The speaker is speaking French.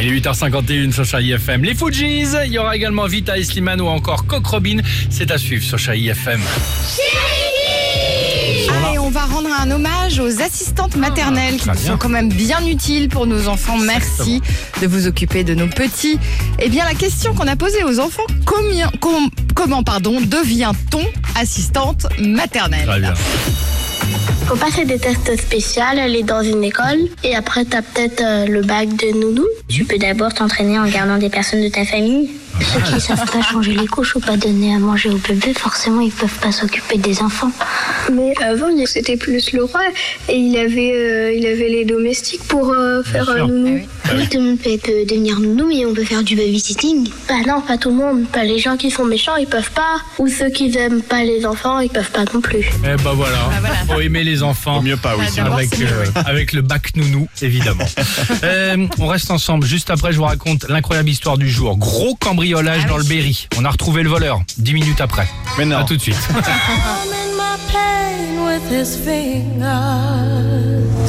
Il est 8h51 sur Chérie FM. Les Fujis, il y aura également Vita et Slimane ou encore Coq Robin. C'est à suivre sur Chérie FM. Et on va rendre un hommage aux assistantes maternelles qui très bien. sont quand même bien utiles pour nos enfants. Merci de vous occuper de nos petits. Eh bien, la question qu'on a posée aux enfants, comment devient-on assistante maternelle? Très bien. Faut passer des tests spéciaux, aller dans une école et après t'as peut-être le bac de nounou. Tu peux d'abord t'entraîner en gardant des personnes de ta famille. Ceux qui savent pas changer les couches ou pas donner à manger au bébé, forcément ils peuvent pas s'occuper des enfants. Mais avant c'était plus le roi et il avait les domestiques pour faire sûr. nounou. Oui, tout le monde peut devenir nounou, mais on peut faire du babysitting. Bah non, pas tout le monde. Pas les gens qui sont méchants, ils peuvent pas. Ou ceux qui aiment pas les enfants, ils peuvent pas non plus. Eh ben voilà, faut aimer les enfants. Mieux pas, oui. D'abord, Avec, c'est mieux, oui. avec le bac nounou, évidemment. On reste ensemble. Juste après, je vous raconte l'incroyable histoire du jour. Gros cambriolage dans le Berry. On a retrouvé le voleur 10 minutes après. Mais non. À tout de suite. I'm in my pain with his fingers.